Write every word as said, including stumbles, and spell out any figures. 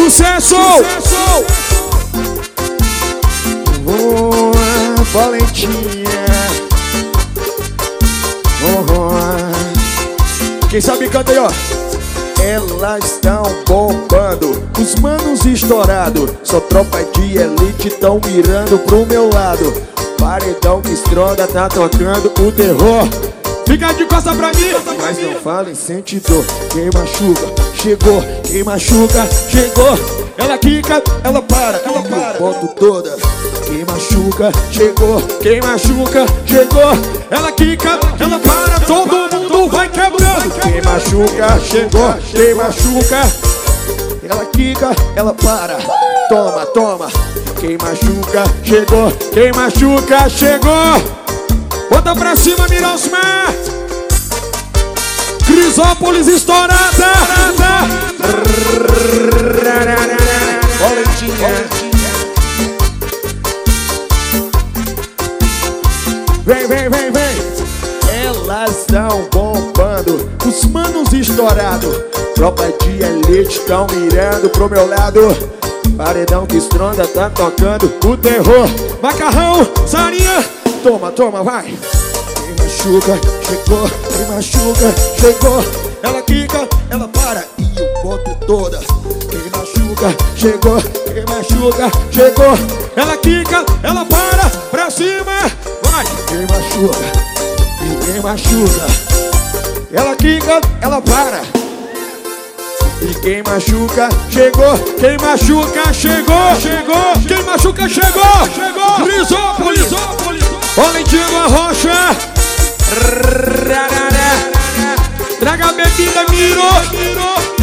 Sucesso! Sucesso! Boa, Valentinha. Oh, quem sabe canta aí, ó. Elas estão bombando, os manos estourados. Só tropa de elite tão mirando pro meu lado. Paredão que estronda tá tocando o terror. Fica de costa pra mim. Mas não fala em sente dor. Quem machuca, chegou. Quem machuca, chegou. Ela quica, ela para, ela para. Boto toda. Quem machuca, chegou. Quem machuca, chegou. Ela quica, ela para. Todo mundo vai quebrando. Quem machuca, chegou. Quem machuca, ela quica, ela para. Toma, toma. Quem machuca, chegou. Quem machuca, chegou. Bota pra cima, Mirosmar. Crisópolis estourada. Valentinha. Vem, vem, vem, vem. Elas estão bombando, os manos estourados. Tropa de elite tão mirando pro meu lado. Paredão que estronda tá tocando o terror. Macarrão, Sarinha. Toma, toma, vai. Quem machuca, chegou. Quem machuca, chegou. Ela quica, ela para e eu boto toda. Quem machuca, chegou. Quem machuca, chegou. Ela quica, ela para, pra cima. Vai. Quem machuca, e quem machuca. Ela quica, ela para. E quem machuca, chegou. Quem machuca, chegou. Chegou. Quem machuca, chegou. Chegou. Crisópolis. Valentinho da Rocha. Traga a bebida, Miro.